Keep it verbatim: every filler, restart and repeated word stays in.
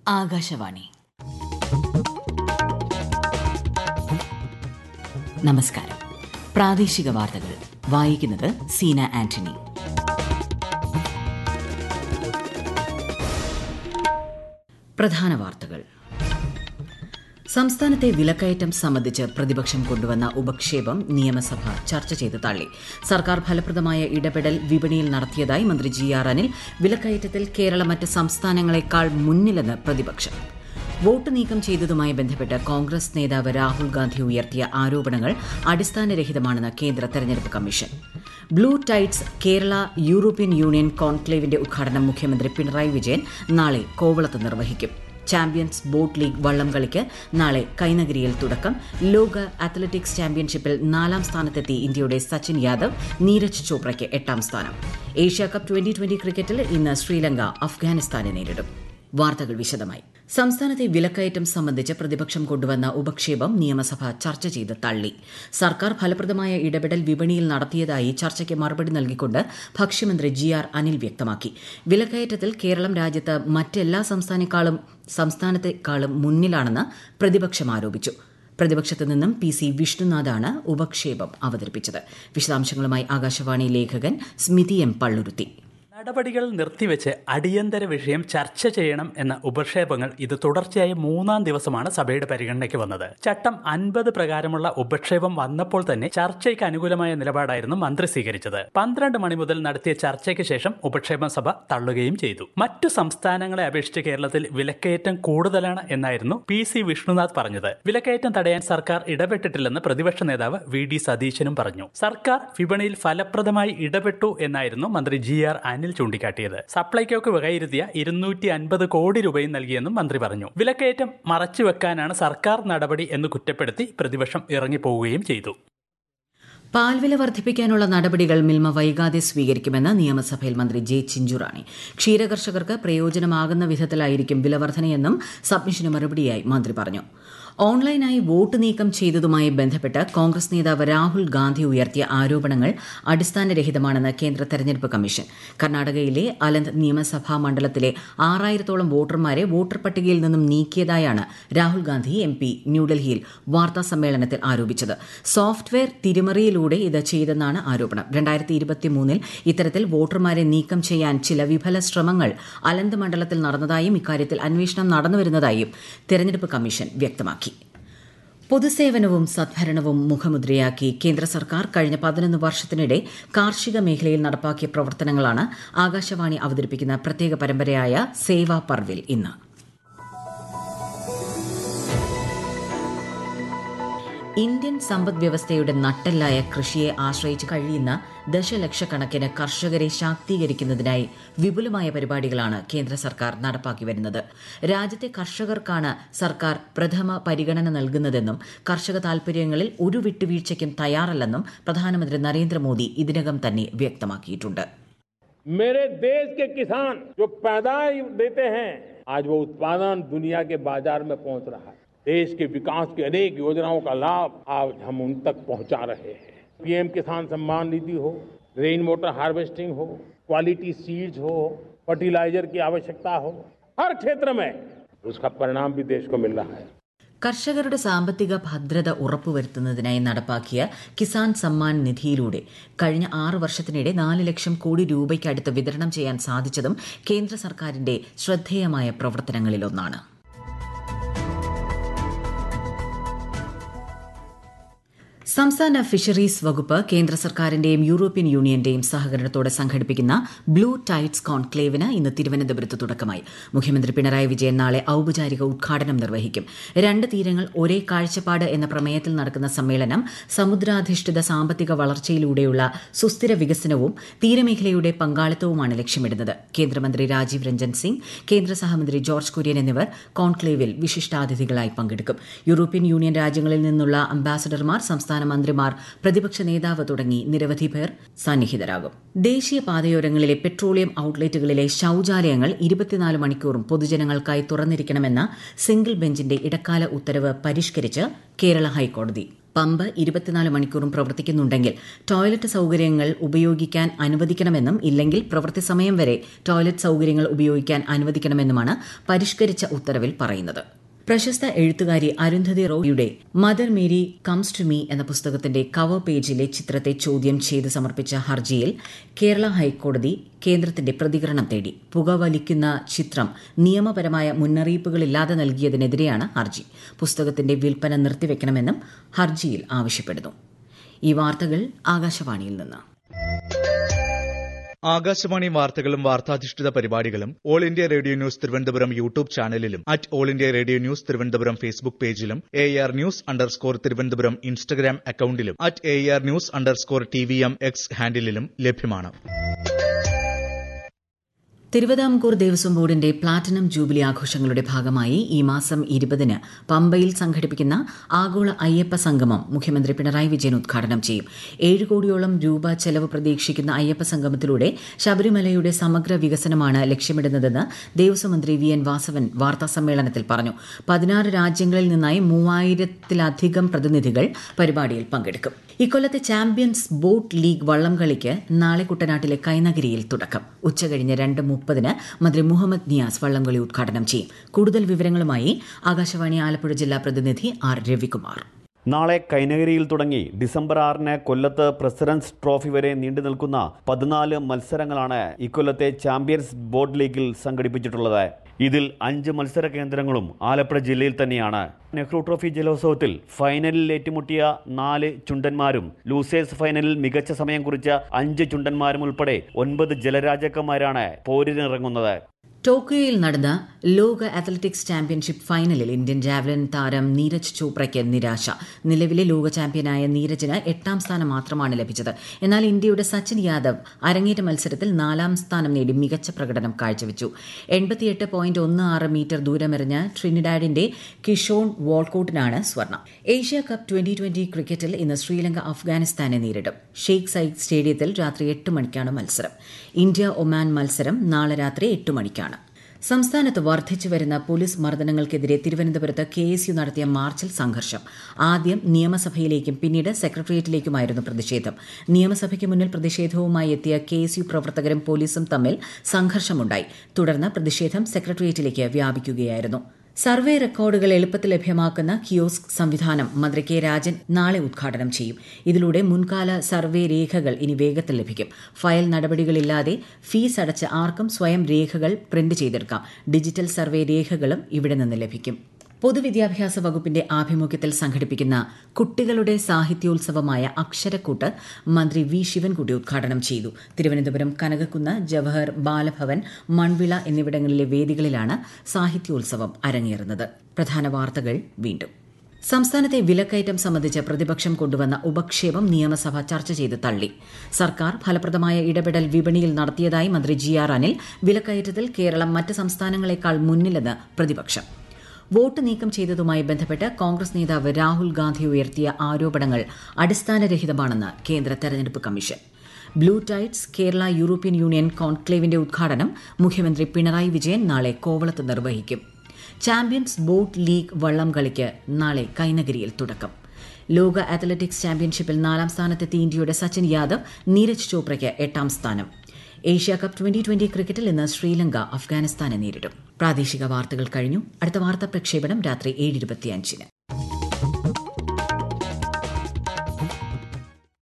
ആകാശവാണി. നമസ്കാരം. പ്രാദേശിക വാർത്തകൾ വായിക്കുന്നത് സീന ആന്റണി. പ്രധാന വാർത്തകൾ. സംസ്ഥാനത്തെ വിലക്കയറ്റം സംബന്ധിച്ച് പ്രതിപക്ഷം കൊണ്ടുവന്ന ഉപക്ഷേപം നിയമസഭ ചർച്ച ചെയ്ത് തള്ളി. സർക്കാർ ഫലപ്രദമായ ഇടപെടൽ വിപണിയിൽ നടത്തിയതായി മന്ത്രി ജി ആർ അനിൽ. വിലക്കയറ്റത്തിൽ കേരളം മറ്റ് സംസ്ഥാനങ്ങളെക്കാൾ മുന്നിലെന്ന് പ്രതിപക്ഷം. വോട്ട് നീക്കം ചെയ്തതുമായി ബന്ധപ്പെട്ട് കോൺഗ്രസ് നേതാവ് രാഹുൽ ഗാന്ധി ഉയർത്തിയ ആരോപണങ്ങൾ അടിസ്ഥാനരഹിതമാണെന്ന് കേന്ദ്ര തെരഞ്ഞെടുപ്പ് commission. Blue tides Kerala European union കോൺക്ലേവിന്റെ ഉദ്ഘാടനം മുഖ്യമന്ത്രി പിണറായി വിജയൻ നാളെ കോവളത്ത് നിർവഹിക്കും. ചാമ്പ്യൻസ് ബോട്ട് ലീഗ് വള്ളംകളിക്ക് നാളെ കൈനഗിരിയിൽ തുടക്കം. ലോക അത്ലറ്റിക്സ് ചാമ്പ്യൻഷിപ്പിൽ നാലാം സ്ഥാനത്തെത്തി ഇന്ത്യയുടെ സച്ചിൻ യാദവ്. നീരജ് ചോപ്രയ്ക്ക് എട്ടാം സ്ഥാനം. ഏഷ്യാകപ്പ് ട്വന്റി ട്വന്റി ക്രിക്കറ്റിൽ ഇന്ന് ശ്രീലങ്ക അഫ്ഗാനിസ്ഥാനെ നേരിടും. വാർത്തകൾ വിശദമായി. സംസ്ഥാനത്തെ വിലക്കയറ്റം സംബന്ധിച്ച് പ്രതിപക്ഷം കൊണ്ടുവന്ന ഉപക്ഷേപം നിയമസഭ ചർച്ച ചെയ്ത് തള്ളി. സർക്കാർ ഫലപ്രദമായ ഇടപെടൽ വിപണിയിൽ നടത്തിയതായി ചർച്ചയ്ക്ക് മറുപടി നൽകിക്കൊണ്ട് ഭക്ഷ്യമന്ത്രി ജി ആർ അനിൽ വ്യക്തമാക്കി. വിലക്കയറ്റത്തിൽ കേരളം രാജ്യത്ത് മറ്റെല്ലാ സംസ്ഥാനക്കാളും സംസ്ഥാനത്തെക്കാളും മുന്നിലാണെന്ന് പ്രതിപക്ഷം ആരോപിച്ചു. പ്രതിപക്ഷത്തു നിന്നും പി സി വിഷ്ണുനാഥാണ് ഉപക്ഷേപം അവതരിപ്പിച്ചത്. വിശദാംശങ്ങളുമായി ആകാശവാണി ലേഖകൻ സ്മിതി എം പള്ളുരുത്തി. നടപടികൾ നിർത്തിവെച്ച് അടിയന്തര വിഷയം ചർച്ച ചെയ്യണം എന്ന ഉപക്ഷേപങ്ങൾ ഇത് തുടർച്ചയായി മൂന്നാം ദിവസമാണ് സഭയുടെ പരിഗണനയ്ക്ക് വന്നത്. ചട്ടം അൻപത് പ്രകാരമുള്ള ഉപക്ഷേപം വന്നപ്പോൾ തന്നെ ചർച്ചയ്ക്ക് അനുകൂലമായ നിലപാടായിരുന്നു മന്ത്രി സ്വീകരിച്ചത്. പന്ത്രണ്ട് മണി മുതൽ നടത്തിയ ചർച്ചയ്ക്ക് ശേഷം ഉപക്ഷേപം സഭ തള്ളുകയും ചെയ്തു. മറ്റു സംസ്ഥാനങ്ങളെ അപേക്ഷിച്ച് കേരളത്തിൽ വിലക്കയറ്റം കൂടുതലാണ് എന്നായിരുന്നു പി സി വിഷ്ണുനാഥ് പറഞ്ഞത്. വിലക്കയറ്റം തടയാൻ സർക്കാർ ഇടപെട്ടിട്ടില്ലെന്ന് പ്രതിപക്ഷ നേതാവ് വി ഡി സതീശനും പറഞ്ഞു. സർക്കാർ വിപണിയിൽ ഫലപ്രദമായി ഇടപെട്ടു എന്നായിരുന്നു മന്ത്രി ജി ആർ അനിൽ ചൂണ്ടിക്കാട്ടിയത്. സപ്ലൈകോക്ക് വകയിരുത്തിയ ഇരുന്നൂറ്റി അൻപത് കോടി രൂപയും നൽകിയെന്നും മന്ത്രി പറഞ്ഞു. വിലക്കയറ്റം മറച്ചുവെക്കാനാണ് സർക്കാർ നടപടി എന്ന് കുറ്റപ്പെടുത്തി പ്രതിപക്ഷം ഇറങ്ങിപ്പോവുകയും ചെയ്തു. പാൽവില വർദ്ധിപ്പിക്കാനുള്ള നടപടികൾ മിൽമ വൈകാതെ സ്വീകരിക്കുമെന്ന് നിയമസഭയിൽ മന്ത്രി ജെ ചിഞ്ചുറാണി. ക്ഷീരകർഷകർക്ക് പ്രയോജനമാകുന്ന വിധത്തിലായിരിക്കും വിലവർധനയെന്നും സബ്മിഷന് മറുപടിയായി മന്ത്രി പറഞ്ഞു. ഓൺലൈനായി വോട്ട് നീക്കം ചെയ്തതുമായി ബന്ധപ്പെട്ട് കോൺഗ്രസ് നേതാവ് രാഹുൽ ഗാന്ധി ഉയർത്തിയ ആരോപണങ്ങൾ അടിസ്ഥാനരഹിതമാണെന്ന് കേന്ദ്ര തെരഞ്ഞെടുപ്പ് കമ്മീഷൻ. കർണാടകയിലെ അലന്ത് നിയമസഭാ മണ്ഡലത്തിലെ ആറായിരത്തോളം വോട്ടർമാരെ വോട്ടർ പട്ടികയിൽ നിന്നും നീക്കിയതായാണ് രാഹുൽ ഗാന്ധി എം പി ന്യൂഡൽഹിയിൽ വാർത്താ സമ്മേളനത്തിൽ ആരോപിച്ചത്. സോഫ്റ്റ്വെയർ തിരിമറിയിലൂടെ ഇത് ചെയ്തെന്നാണ് ആരോപണം. രണ്ടായിരത്തി ഇരുപത്തിമൂന്നിൽ ഇത്തരത്തിൽ വോട്ടർമാരെ നീക്കം ചെയ്യാൻ ചില വിഫല ശ്രമങ്ങൾ അലന്ത് മണ്ഡലത്തിൽ നടന്നതായും ഇക്കാര്യത്തിൽ അന്വേഷണം നടന്നുവരുന്നതായും തെരഞ്ഞെടുപ്പ് കമ്മീഷൻ വ്യക്തമാക്കി. പൊതുസേവനവും സദ്ഭരണവും മുഖമുദ്രയാക്കി കേന്ദ്ര സർക്കാർ കഴിഞ്ഞ പതിനൊന്ന് വർഷത്തിനിടെ കാർഷിക മേഖലയിൽ നടപ്പാക്കിയ പ്രവർത്തനങ്ങളാണ് ആകാശവാണി അവതരിപ്പിക്കുന്ന പ്രത്യേക പരമ്പരയായ സേവാ പർവിൽ ഇന്ന്. ഇന്ത്യൻ സമ്പദ് വ്യവസ്ഥയുടെ നട്ടെല്ലായ കൃഷിയെ ആശ്രയിച്ച് കഴിയുന്ന ദശലക്ഷക്കണക്കിന് കർഷകരെ ശാക്തീകരിക്കുന്നതിനായി വിപുലമായ പരിപാടികളാണ് കേന്ദ്ര സർക്കാർ നടപ്പാക്കി വരുന്നത്. രാജ്യത്തെ കർഷകർക്കാണ് സർക്കാർ പ്രഥമ പരിഗണന നൽകുന്നതെന്നും കർഷക താൽപര്യങ്ങളിൽ ഒരു വിട്ടുവീഴ്ചയ്ക്കും തയ്യാറല്ലെന്നും പ്രധാനമന്ത്രി നരേന്ദ്രമോദി ഇതിനകം തന്നെ വ്യക്തമാക്കിയിട്ടുണ്ട്. मेरे देश के किसान जो पैदावार देते हैं आज वो उत्पादन दुनिया के बाजार में पहुंच रहा है. देश के विकास की अनेक योजनाओं का लाभ आज हम उन तक पहुंचा रहे हैं. पीएम किसान सम्मान निधि हो, रेन वाटर हार्वेस्टिंग हो, क्वालिटी सीड्स हो, फर्टिलाइजर की आवश्यकता हो, हर क्षेत्र में उसका परिणाम भी देश को मिल रहा है. കർഷകരുടെ സാമ്പത്തിക ഭദ്രത ഉറപ്പുവരുത്തുന്നതിനായി നടപ്പാക്കിയ കിസാൻ സമ്മാൻ നിധിയിലൂടെ കഴിഞ്ഞ ആറ് വർഷത്തിനിടെ നാല് ലക്ഷം കോടി രൂപയ്ക്കടുത്ത് വിതരണം ചെയ്യാൻ സാധിച്ചതും കേന്ദ്ര സർക്കാരിന്റെ ശ്രദ്ധേയമായ പ്രവർത്തനങ്ങളിലൊന്നാണ്. സംസ്ഥാന ഫിഷറീസ് വകുപ്പ് കേന്ദ്ര സർക്കാരിന്റെയും യൂറോപ്യൻ യൂണിയന്റെയും സഹകരണത്തോടെ സംഘടിപ്പിക്കുന്ന ബ്ലൂ ടൈഡ്സ് കോൺക്ലേവിന് ഇന്ന് തിരുവനന്തപുരത്ത് തുടക്കമായി. മുഖ്യമന്ത്രി പിണറായി വിജയൻ നാളെ ഔപചാരിക ഉദ്ഘാടനം നിർവഹിക്കും. രണ്ട് തീരങ്ങൾ ഒരേ കാഴ്ചപ്പാട് എന്ന പ്രമേയത്തിൽ നടക്കുന്ന സമ്മേളനം സമുദ്രാധിഷ്ഠിത സാമ്പത്തിക വളർച്ചയിലൂടെയുള്ള സുസ്ഥിര വികസനവും തീരമേഖലയുടെ പങ്കാളിത്തവുമാണ് ലക്ഷ്യമിടുന്നത്. കേന്ദ്രമന്ത്രി രാജീവ് രഞ്ജൻ സിംഗ്, കേന്ദ്ര സഹമന്ത്രി ജോർജ് കുര്യൻ എന്നിവർ കോൺക്ലേവിൽ വിശിഷ്ടാതിഥികളായി പങ്കെടുക്കും. യൂറോപ്യൻ യൂണിയൻ രാജ്യങ്ങളിൽ നിന്നുള്ള അംബാസഡർമാർ, സംസ്ഥാന മന്ത്രിമാർ, പ്രതിപക്ഷ നേതാവ് തുടങ്ങി നിരവധി പേർ സന്നിഹിതരാകും. ദേശീയ പാതയോരങ്ങളിലെ പെട്രോളിയം ഔട്ട്ലെറ്റുകളിലെ ശൌചാലയങ്ങൾ ഇരുപത്തിനാല് മണിക്കൂറും പൊതുജനങ്ങൾക്കായി തുറന്നിരിക്കണമെന്ന സിംഗിൾ ബെഞ്ചിന്റെ ഇടക്കാല ഉത്തരവ് പരിഷ്കരിച്ച് കേരള ഹൈക്കോടതി. പമ്പ് ഇരുപത്തിനാല് മണിക്കൂറും പ്രവർത്തിക്കുന്നുണ്ടെങ്കിൽ ടോയ്ലറ്റ് സൌകര്യങ്ങൾ ഉപയോഗിക്കാൻ അനുവദിക്കണമെന്നും ഇല്ലെങ്കിൽ പ്രവൃത്തി സമയം വരെ ടോയ്ലറ്റ് സൌകര്യങ്ങൾ ഉപയോഗിക്കാൻ അനുവദിക്കണമെന്നുമാണ് പരിഷ്കരിച്ച ഉത്തരവിൽ പറയുന്നത്. പ്രശസ്ത എഴുത്തുകാരി അരുന്ധതി റോയിയുടെ mother Mary comes to me എന്ന പുസ്തകത്തിന്റെ കവർ പേജിലെ ചിത്രത്തെ ചോദ്യം ചെയ്ത് സമർപ്പിച്ച ഹർജിയിൽ കേരള ഹൈക്കോടതി കേന്ദ്രത്തിന്റെ പ്രതികരണം തേടി. പുകവലിക്കുന്ന ചിത്രം നിയമപരമായ മുന്നറിയിപ്പുകളില്ലാതെ നൽകിയതിനെതിരെയാണ് ഹർജി. പുസ്തകത്തിന്റെ വിൽപ്പന നിർത്തിവെക്കണമെന്നും ഹർജിയിൽ ആവശ്യപ്പെടുന്നു. ഈ വാർത്തകൾ ആകാശവാണിയിൽ നിന്ന്. ആകാശവാണി വാർത്തകളും വാർത്താധിഷ്ഠിത പരിപാടികളും all India radio news Thiruvananthapuram YouTube ചാനലിലും at all India radio news Thiruvananthapuram Facebook പേജിലും A R news underscore Thiruvananthapuram Instagram അക്കൌണ്ടിലും at A R news underscore T V M X ഹാൻഡിലും ലഭ്യമാണ്. തിരുവിതാംകൂർ ദേവസ്വം ബോർഡിന്റെ പ്ലാറ്റിനം ജൂബിലി ആഘോഷങ്ങളുടെ ഭാഗമായി ഈ മാസം ഇരുപതിന് പമ്പയിൽ സംഘടിപ്പിക്കുന്ന ആഗോള അയ്യപ്പ സംഗമം മുഖ്യമന്ത്രി പിണറായി വിജയൻ ഉദ്ഘാടനം ചെയ്യും. ഏഴ് കോടിയോളം രൂപ ചെലവ് പ്രതീക്ഷിക്കുന്ന അയ്യപ്പ സംഗമത്തിലൂടെ ശബരിമലയുടെ സമഗ്ര വികസനമാണ് ലക്ഷ്യമിടുന്നതെന്ന് ദേവസ്വം മന്ത്രി വി എൻ വാസവൻ വാർത്താസമ്മേളനത്തിൽ പറഞ്ഞു. പതിനാറ് രാജ്യങ്ങളിൽ നിന്നായി മൂവായിരത്തിലധികം പ്രതിനിധികൾ പരിപാടിയിൽ പങ്കെടുക്കും. ഇക്കൊല്ലത്തെ ചാമ്പ്യൻസ് ബോട്ട് ലീഗ് വള്ളംകളിക്ക് നാളെ കുട്ടനാട്ടിലെ കൈനഗിരിയിൽ തുടക്കം. ഉച്ചകഴിഞ്ഞ് രണ്ട് മുപ്പതിന് മന്ത്രി മുഹമ്മദ് നിയാസ് വള്ളംകളി ഉദ്ഘാടനം ചെയ്യും. കൂടുതൽ വിവരങ്ങളുമായി ആകാശവാണി ആലപ്പുഴ ജില്ലാ പ്രതിനിധി ആർ രവികുമാർ. നാളെ കൈനഗിരിയിൽ തുടങ്ങി ഡിസംബർ ആറിന് കൊല്ലത്ത് പ്രസിഡന്റ്സ് ട്രോഫി വരെ നീണ്ടു നിൽക്കുന്ന പതിനാല് മത്സരങ്ങളാണ് ഇക്കൊല്ലത്തെ ചാമ്പ്യൻസ് ബോട്ട് ലീഗിൽ സംഘടിപ്പിച്ചിട്ടുള്ളത്. ഇതിൽ അഞ്ച് മത്സര കേന്ദ്രങ്ങളും ആലപ്പുഴ ജില്ലയിൽ തന്നെയാണ്. നെഹ്റു ട്രോഫി ജലോത്സവത്തിൽ ഫൈനലിൽ ഏറ്റുമുട്ടിയ നാല് ചുണ്ടന്മാരും ലൂസേഴ്സ് ഫൈനലിൽ മികച്ച സമയം കുറിച്ച അഞ്ച് ചുണ്ടന്മാരും ഉൾപ്പെടെ ഒൻപത് ജലരാജാക്കന്മാരാണ് പോരിനിറങ്ങുന്നത്. ടോക്കിയോയിൽ നടന്ന ലോക അത്ലറ്റിക്സ് ചാമ്പ്യൻഷിപ്പ് ഫൈനലിൽ ഇന്ത്യൻ ജാവലിൻ താരം നീരജ് ചോപ്രയ്ക്ക് നിരാശ. നിലവിലെ ലോക ചാമ്പ്യനായ നീരജിന് എട്ടാം സ്ഥാനം മാത്രമാണ് ലഭിച്ചത്. എന്നാൽ ഇന്ത്യയുടെ സച്ചിൻ യാദവ് അരങ്ങേറ്റ മത്സരത്തിൽ നാലാം സ്ഥാനം നേടി മികച്ച പ്രകടനം കാഴ്ചവെച്ചു. എൺപത്തിയെട്ട് പോയിന്റ് ഒന്ന് ആറ് മീറ്റർ ദൂരമെറിഞ്ഞ ട്രിനിഡാഡിന്റെ കിഷോൺ വാൾക്കോട്ടിനാണ് സ്വർണം. ഏഷ്യ കപ്പ് ട്വന്റി ട്വന്റി ക്രിക്കറ്റിൽ ഇന്ന് ശ്രീലങ്ക അഫ്ഗാനിസ്ഥാനെ നേരിടും. ഷെയ്ഖ് സയ്യിദ് സ്റ്റേഡിയത്തിൽ രാത്രി എട്ട് മണിക്കാണ് മത്സരം. ഇന്ത്യ ഒമാൻ മത്സരം നാളെ രാത്രി എട്ട് മണിക്കാണ്. സംസ്ഥാനത്ത് വർദ്ധിച്ചു വരുന്ന പോലീസ് മർദ്ദനങ്ങൾക്കെതിരെ തിരുവനന്തപുരത്ത് കെ എസ് യു നടത്തിയ മാർച്ചിൽ സംഘർഷം. ആദ്യം നിയമസഭയിലേക്കും പിന്നീട് സെക്രട്ടേറിയറ്റിലേക്കുമായിരുന്നു പ്രതിഷേധം. നിയമസഭയ്ക്ക് മുന്നിൽ പ്രതിഷേധവുമായി എത്തിയ കെ എസ് യു പ്രവർത്തകരും പോലീസും തമ്മിൽ സംഘർഷമുണ്ടായി. തുടർന്ന് പ്രതിഷേധം സെക്രട്ടേറിയറ്റിലേക്ക് വ്യാപിക്കുകയായിരുന്നു. സർവേ റെക്കോർഡുകൾ എളുപ്പത്തിൽ ലഭ്യമാക്കുന്ന കിയോസ്ക് സംവിധാനം മന്ത്രി കെ രാജൻ നാളെ ഉദ്ഘാടനം ചെയ്യും. ഇതിലൂടെ മുൻകാല സർവേ രേഖകൾ ഇനി വേഗത്തിൽ ലഭിക്കും. ഫയൽ നടപടികളില്ലാതെ ഫീസ് അടച്ച് ആർക്കും സ്വയം രേഖകൾ പ്രിന്റ് ചെയ്തെടുക്കാം. ഡിജിറ്റൽ സർവേ രേഖകളും ഇവിടെ നിന്ന് ലഭിക്കും. പൊതുവിദ്യാഭ്യാസ വകുപ്പിന്റെ ആഭിമുഖ്യത്തിൽ സംഘടിപ്പിക്കുന്ന കുട്ടികളുടെ സാഹിത്യോത്സവമായ അക്ഷരക്കൂട്ട് മന്ത്രി വി ശിവൻകുട്ടി ഉദ്ഘാടനം ചെയ്തു. തിരുവനന്തപുരം കനകക്കുന്ന്, ജവഹർ, ബാലഭവൻ, മൺവിള എന്നിവിടങ്ങളിലെ വേദികളിലാണ് സാഹിത്യോത്സവം അരങ്ങേറുന്നത്. പ്രധാന വാർത്തകൾ വീണ്ടും. സംസ്ഥാനത്തെ വിലക്കയറ്റം സംബന്ധിച്ച് പ്രതിപക്ഷം കൊണ്ടുവന്ന ഉപക്ഷേപം നിയമസഭ ചർച്ച ചെയ്ത് തള്ളി. സർക്കാർ ഫലപ്രദമായ ഇടപെടൽ വിപണിയിൽ നടത്തിയതായി മന്ത്രി ജി ആർ അനിൽ. വിലക്കയറ്റത്തിൽ കേരളം മറ്റ് സംസ്ഥാനങ്ങളെക്കാൾ മുന്നിലെന്ന് പ്രതിപക്ഷം. വോട്ട് നീക്കം ചെയ്തതുമായി ബന്ധപ്പെട്ട് കോൺഗ്രസ് നേതാവ് രാഹുൽ ഗാന്ധി ഉയർത്തിയ ആരോപണങ്ങൾ അടിസ്ഥാനരഹിതമാണെന്ന് കേന്ദ്ര തെരഞ്ഞെടുപ്പ് commission. Blue tides Kerala European union കോൺക്ലേവിന്റെ ഉദ്ഘാടനം മുഖ്യമന്ത്രി പിണറായി വിജയൻ നാളെ കോവളത്ത് നിർവഹിക്കും. ചാമ്പ്യൻസ് ബോട്ട് ലീഗ് വള്ളം കളിക്ക് നാളെ കൈനഗിരിയിൽ തുടക്കം. ലോക അത്ലറ്റിക്സ് ചാമ്പ്യൻഷിപ്പിൽ നാലാം സ്ഥാനത്തെത്തിയ ഇന്ത്യയുടെ സച്ചിൻ യാദവ്, നീരജ് ചോപ്രയ്ക്ക് എട്ടാം സ്ഥാനം. ഏഷ്യ കപ്പ് ട്വന്റി ട്വന്റി ക്രിക്കറ്റിൽ ഇന്ന് ശ്രീലങ്ക അഫ്ഗാനിസ്ഥാനെ നേരിടും. പ്രാദേശിക വാർത്തകൾ കഴിഞ്ഞു. അടുത്ത വാർത്താ പ്രക്ഷേപണം രാത്രി ഏഴ് ഇരുപത്തിയഞ്ചിന്.